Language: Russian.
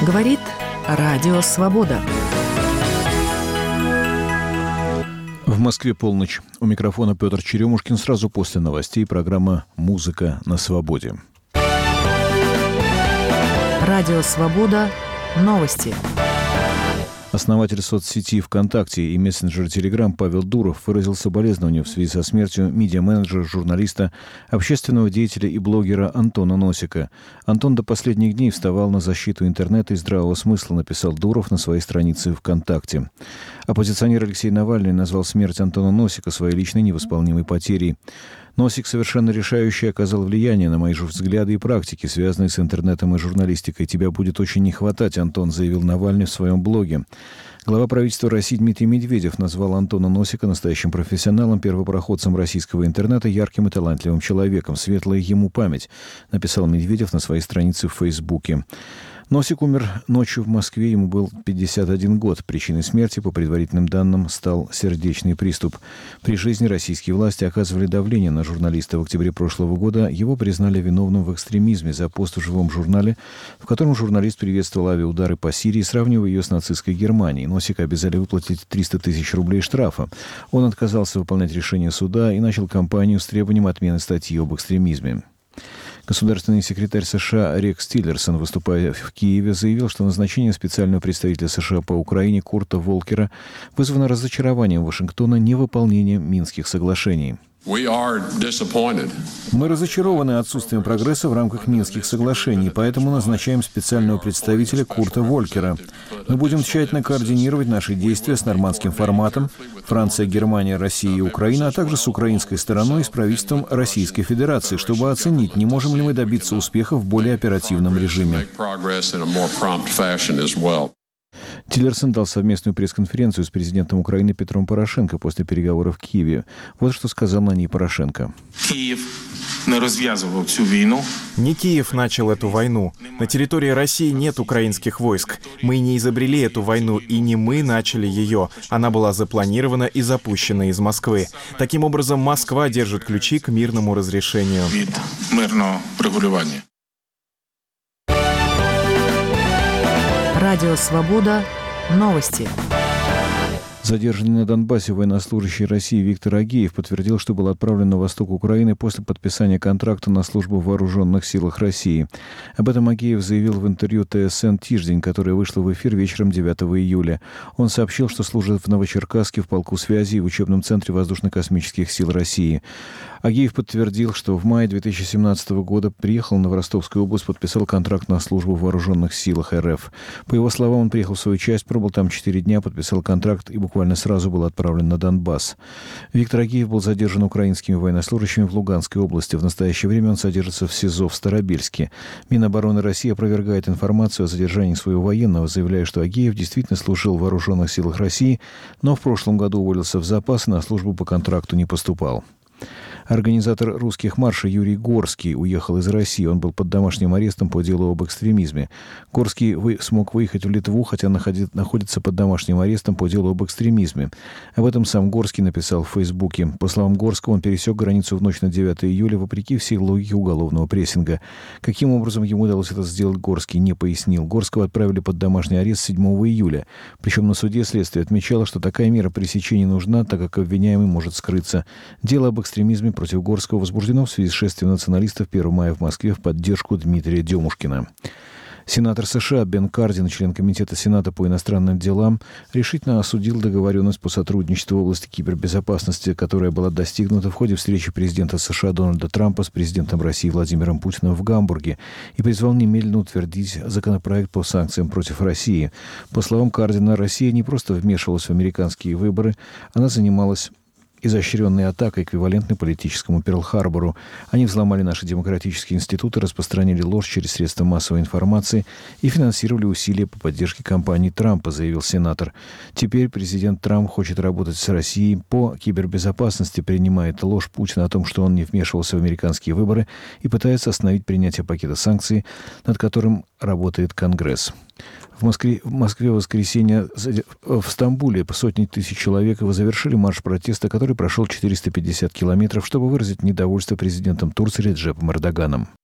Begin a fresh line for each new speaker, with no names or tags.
Говорит Радио Свобода.
В Москве полночь. У микрофона Петр Черемушкин. Сразу после новостей программа «Музыка на свободе».
Радио Свобода. Новости.
Основатель соцсети ВКонтакте и мессенджера Телеграм Павел Дуров выразил соболезнования в связи со смертью медиа-менеджера, журналиста, общественного деятеля и блогера Антона Носика. Антон до последних дней вставал на защиту интернета и здравого смысла, написал Дуров на своей странице ВКонтакте. Оппозиционер Алексей Навальный назвал смерть Антона Носика своей личной невосполнимой потерей. Носик совершенно решающий оказал влияние на мои взгляды и практики, связанные с интернетом и журналистикой. Тебя будет очень не хватать, Антон, заявил Навальный в своем блоге. Глава правительства России Дмитрий Медведев назвал Антона Носика настоящим профессионалом, первопроходцем российского интернета, ярким и талантливым человеком. Светлая ему память, написал Медведев на своей странице в Фейсбуке. Носик умер ночью в Москве, ему был 51 год. Причиной смерти, по предварительным данным, стал сердечный приступ. При жизни российские власти оказывали давление на журналиста. В октябре прошлого года его признали виновным в экстремизме за пост в живом журнале, в котором журналист приветствовал авиаудары по Сирии, сравнивая ее с нацистской Германией. Носика обязали выплатить 300 тысяч рублей штрафа. Он отказался выполнять решение суда и начал кампанию с требованием отмены статьи об экстремизме. Государственный секретарь США Рекс Тиллерсон, выступая в Киеве, заявил, что назначение специального представителя США по Украине Курта Волкера вызвано разочарованием Вашингтона невыполнением Минских соглашений. Мы разочарованы отсутствием прогресса в рамках Минских соглашений, поэтому назначаем специального представителя Курта Волкера. Мы будем тщательно координировать наши действия с нормандским форматом Франция, Германия, Россия и Украина, а также с украинской стороной и с правительством Российской Федерации, чтобы оценить, не можем ли мы добиться успеха в более оперативном режиме. Тиллерсон дал совместную пресс-конференцию с президентом Украины Петром Порошенко после переговоров в Киеве. Вот что сказал на ней Порошенко.
Не Киев начал эту войну. На территории России нет украинских войск. Мы не изобрели эту войну, и не мы начали ее. Она была запланирована и запущена из Москвы. Таким образом, Москва держит ключи к мирному разрешению.
Радио Свобода. Новости.
Задержанный на Донбассе военнослужащий России Виктор Агеев подтвердил, что был отправлен на восток Украины после подписания контракта на службу в вооруженных силах России. Об этом Агеев заявил в интервью ТСН «Тиждень», которое вышло в эфир вечером 9 июля. Он сообщил, что служит в Новочеркасске в полку связи и в учебном центре воздушно-космических сил России. Агеев подтвердил, что в мае 2017 года приехал в Ростовскую область, подписал контракт на службу в вооруженных силах РФ. По его словам, он приехал в свою часть, пробыл там 4 дня, подписал контракт и буквально сразу был отправлен на Донбасс. Виктор Агеев был задержан украинскими военнослужащими в Луганской области. В настоящее время он содержится в СИЗО в Старобельске. Минобороны России опровергает информацию о задержании своего военного, заявляя, что Агеев действительно служил в вооруженных силах России, но в прошлом году уволился в запас и на службу по контракту не поступал. Организатор русских маршей Юрий Горский уехал из России. Он был под домашним арестом по делу об экстремизме. Горский смог выехать в Литву, хотя находится под домашним арестом по делу об экстремизме. Об этом сам Горский написал в Фейсбуке. По словам Горского, он пересек границу в ночь на 9 июля вопреки всей логике уголовного прессинга. Каким образом ему удалось это сделать, Горский не пояснил. Горского отправили под домашний арест 7 июля. Причем на суде следствие отмечало, что такая мера пресечения нужна, так как обвиняемый может скрыться. Дело об экстремизме против Горского возбуждено в связи с шествием националистов 1 мая в Москве в поддержку Дмитрия Демушкина. Сенатор США Бен Кардин, член Комитета Сената по иностранным делам, решительно осудил договоренность по сотрудничеству в области кибербезопасности, которая была достигнута в ходе встречи президента США Дональда Трампа с президентом России Владимиром Путиным в Гамбурге и призвал немедленно утвердить законопроект по санкциям против России. По словам Кардина, Россия не просто вмешивалась в американские выборы, она занималась изощренной атакой, эквивалентной политическому Перл-Харбору. Они взломали наши демократические институты, распространили ложь через средства массовой информации и финансировали усилия по поддержке кампании Трампа, заявил сенатор. Теперь президент Трамп хочет работать с Россией по кибербезопасности, принимает ложь Путина о том, что он не вмешивался в американские выборы и пытается остановить принятие пакета санкций, над которым работает Конгресс. В Москве в воскресенье в Стамбуле сотни тысяч человек завершили марш протеста, который прошел 450 километров, чтобы выразить недовольство президентом Турции Реджепом Эрдоганом.